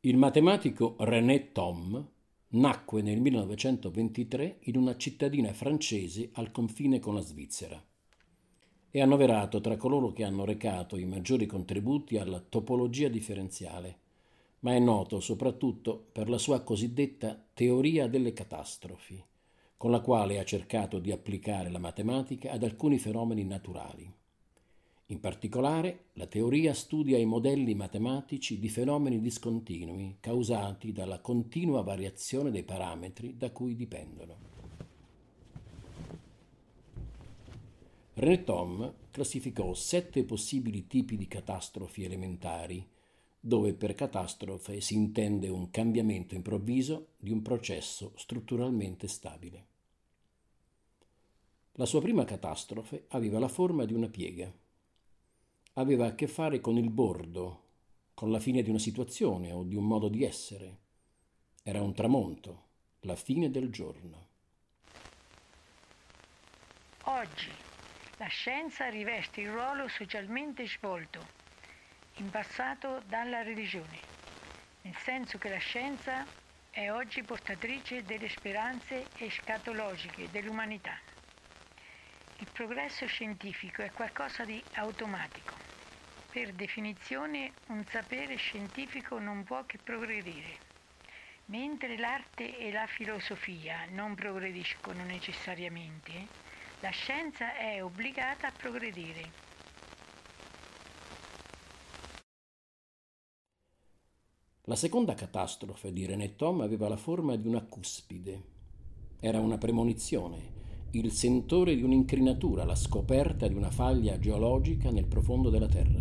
Il matematico René Thom nacque nel 1923 in una cittadina francese al confine con la Svizzera. È annoverato tra coloro che hanno recato i maggiori contributi alla topologia differenziale, ma è noto soprattutto per la sua cosiddetta teoria delle catastrofi, con la quale ha cercato di applicare la matematica ad alcuni fenomeni naturali. In particolare, la teoria studia i modelli matematici di fenomeni discontinui causati dalla continua variazione dei parametri da cui dipendono. René Thom classificò 7 possibili tipi di catastrofi elementari, dove per catastrofe si intende un cambiamento improvviso di un processo strutturalmente stabile. La sua prima catastrofe aveva la forma di una piega. Aveva a che fare con il bordo, con la fine di una situazione o di un modo di essere. Era un tramonto, la fine del giorno. Oggi la scienza riveste il ruolo socialmente svolto, in passato dalla religione, nel senso che la scienza è oggi portatrice delle speranze escatologiche dell'umanità. Il progresso scientifico è qualcosa di automatico. Per definizione, un sapere scientifico non può che progredire. Mentre l'arte e la filosofia non progrediscono necessariamente, la scienza è obbligata a progredire. La seconda catastrofe di René Thom aveva la forma di una cuspide. Era una premonizione, il sentore di un'incrinatura, la scoperta di una faglia geologica nel profondo della Terra.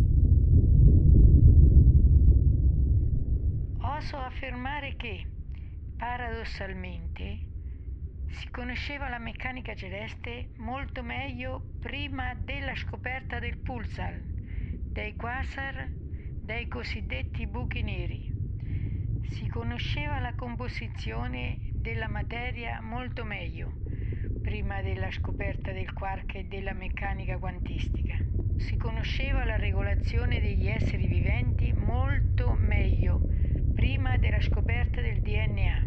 Oso affermare che, paradossalmente, si conosceva la meccanica celeste molto meglio prima della scoperta del pulsar, dei quasar, dei cosiddetti buchi neri. Si conosceva la composizione della materia molto meglio prima della scoperta del quark e della meccanica quantistica. Si conosceva la regolazione degli esseri viventi molto meglio prima della scoperta del DNA.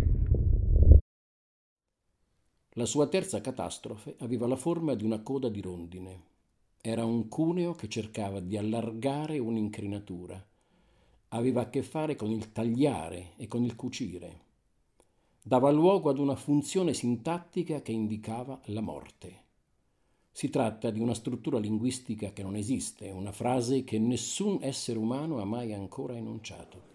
La sua terza catastrofe aveva la forma di una coda di rondine. Era un cuneo che cercava di allargare un'incrinatura. Aveva a che fare con il tagliare e con il cucire. Dava luogo ad una funzione sintattica che indicava la morte. Si tratta di una struttura linguistica che non esiste, una frase che nessun essere umano ha mai ancora enunciato.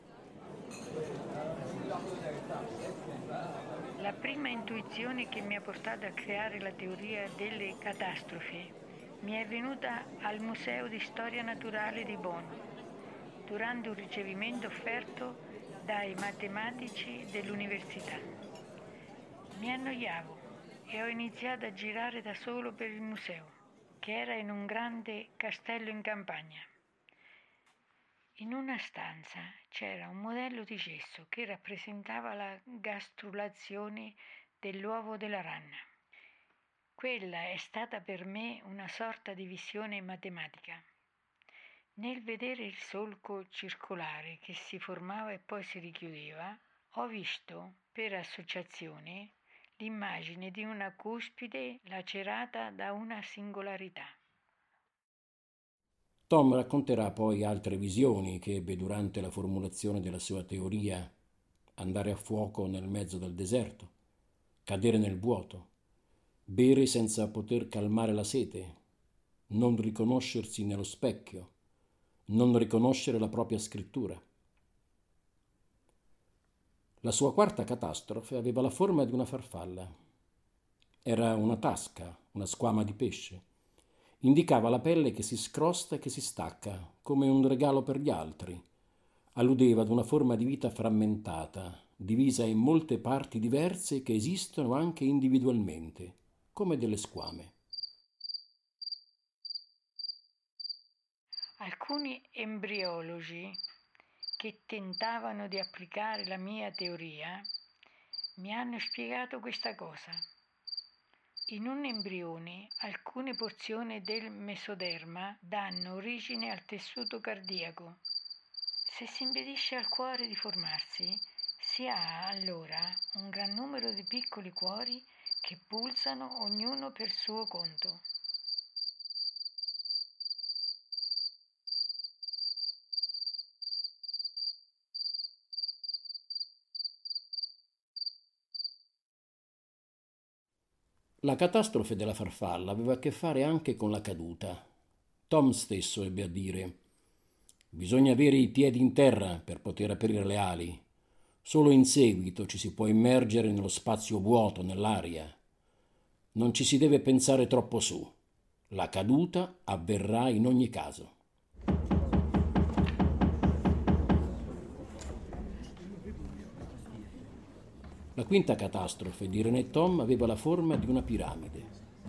La prima intuizione che mi ha portato a creare la teoria delle catastrofi mi è venuta al Museo di Storia Naturale di Bonn, durante un ricevimento offerto dai matematici dell'università. Mi annoiavo e ho iniziato a girare da solo per il museo, che era in un grande castello in campagna. In una stanza c'era un modello di gesso che rappresentava la gastrulazione dell'uovo della rana. Quella è stata per me una sorta di visione matematica. Nel vedere il solco circolare che si formava e poi si richiudeva, ho visto, per associazione, l'immagine di una cuspide lacerata da una singolarità. Tom racconterà poi altre visioni che ebbe durante la formulazione della sua teoria: andare a fuoco nel mezzo del deserto, cadere nel vuoto, bere senza poter calmare la sete, non riconoscersi nello specchio, non riconoscere la propria scrittura. La sua quarta catastrofe aveva la forma di una farfalla. Era una tasca, una squama di pesce. Indicava la pelle che si scrosta e che si stacca, come un regalo per gli altri. Alludeva ad una forma di vita frammentata, divisa in molte parti diverse che esistono anche individualmente, come delle squame. Alcuni embriologi che tentavano di applicare la mia teoria mi hanno spiegato questa cosa. In un embrione alcune porzioni del mesoderma danno origine al tessuto cardiaco. Se si impedisce al cuore di formarsi, si ha allora un gran numero di piccoli cuori che pulsano ognuno per suo conto. La catastrofe della farfalla aveva a che fare anche con la caduta. Tom stesso ebbe a dire: bisogna avere i piedi in terra per poter aprire le ali. Solo in seguito ci si può immergere nello spazio vuoto, nell'aria. Non ci si deve pensare troppo su. La caduta avverrà in ogni caso. La quinta catastrofe di René Tom aveva la forma di una piramide.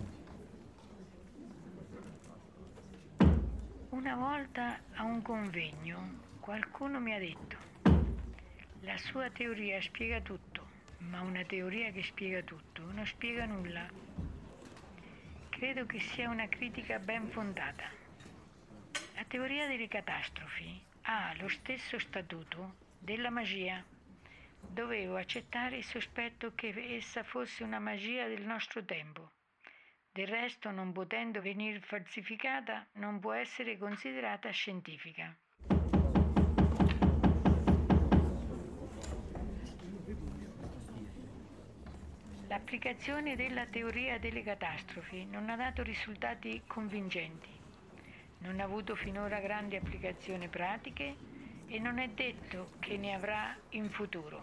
Una volta a un convegno qualcuno mi ha detto: la sua teoria spiega tutto, ma una teoria che spiega tutto non spiega nulla. Credo che sia una critica ben fondata. La teoria delle catastrofi ha lo stesso statuto della magia. Dovevo accettare il sospetto che essa fosse una magia del nostro tempo. Del resto, non potendo venir falsificata, non può essere considerata scientifica. L'applicazione della teoria delle catastrofi non ha dato risultati convincenti. Non ha avuto finora grandi applicazioni pratiche e non è detto che ne avrà in futuro.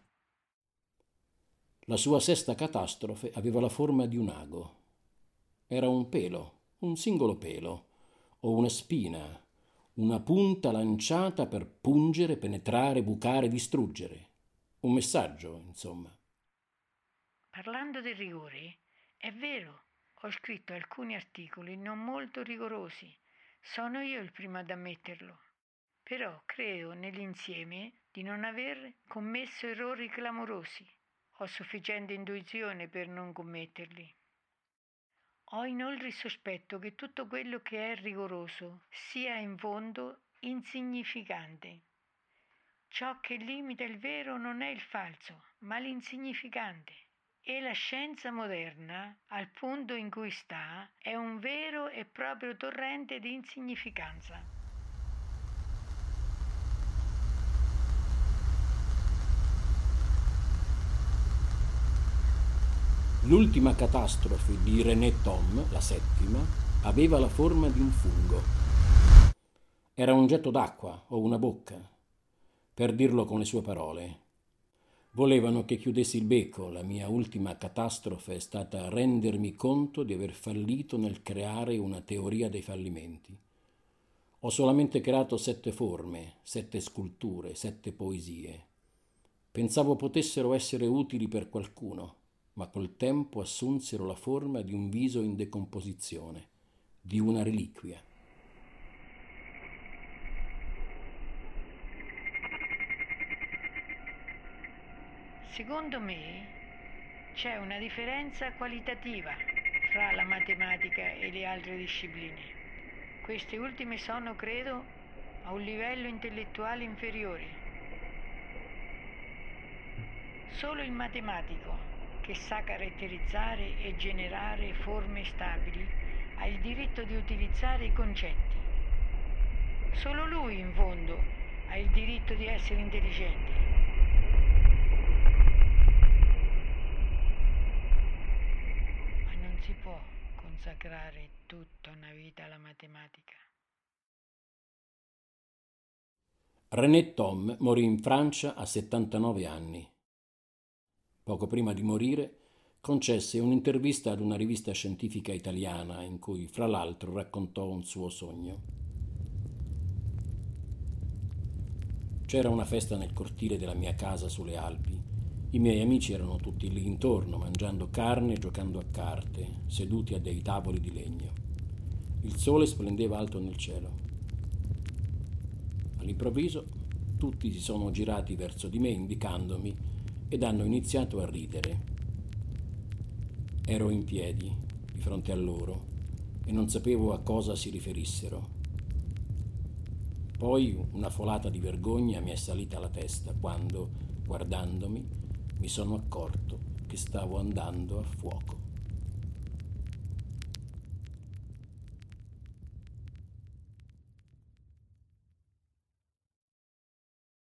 La sua sesta catastrofe aveva la forma di un ago. Era un pelo, un singolo pelo, o una spina, una punta lanciata per pungere, penetrare, bucare, distruggere. Un messaggio, insomma. Parlando del rigore, è vero, ho scritto alcuni articoli non molto rigorosi. Sono io il primo ad ammetterlo. Però credo nell'insieme di non aver commesso errori clamorosi. Ho sufficiente intuizione per non commetterli. Ho inoltre il sospetto che tutto quello che è rigoroso sia in fondo insignificante. Ciò che limita il vero non è il falso, ma l'insignificante. E la scienza moderna, al punto in cui sta, è un vero e proprio torrente di insignificanza. L'ultima catastrofe di René Tom, la settima, aveva la forma di un fungo. Era un getto d'acqua o una bocca, per dirlo con le sue parole. Volevano che chiudessi il becco. La mia ultima catastrofe è stata rendermi conto di aver fallito nel creare una teoria dei fallimenti. Ho solamente creato 7 forme, 7 sculture, 7 poesie. Pensavo potessero essere utili per qualcuno, ma col tempo assunsero la forma di un viso in decomposizione, di una reliquia. Secondo me c'è una differenza qualitativa fra la matematica e le altre discipline. Queste ultime sono, credo, a un livello intellettuale inferiore. Solo il matematico, che sa caratterizzare e generare forme stabili, ha il diritto di utilizzare i concetti. Solo lui, in fondo, ha il diritto di essere intelligente. Ma non si può consacrare tutta una vita alla matematica. René Tom morì in Francia a 79 anni. Poco prima di morire, concesse un'intervista ad una rivista scientifica italiana in cui, fra l'altro, raccontò un suo sogno. C'era una festa nel cortile della mia casa sulle Alpi. I miei amici erano tutti lì intorno, mangiando carne e giocando a carte, seduti a dei tavoli di legno. Il sole splendeva alto nel cielo. All'improvviso, tutti si sono girati verso di me, indicandomi, ed hanno iniziato a ridere. Ero in piedi, di fronte a loro, e non sapevo a cosa si riferissero. Poi una folata di vergogna mi è salita alla testa quando, guardandomi, mi sono accorto che stavo andando a fuoco.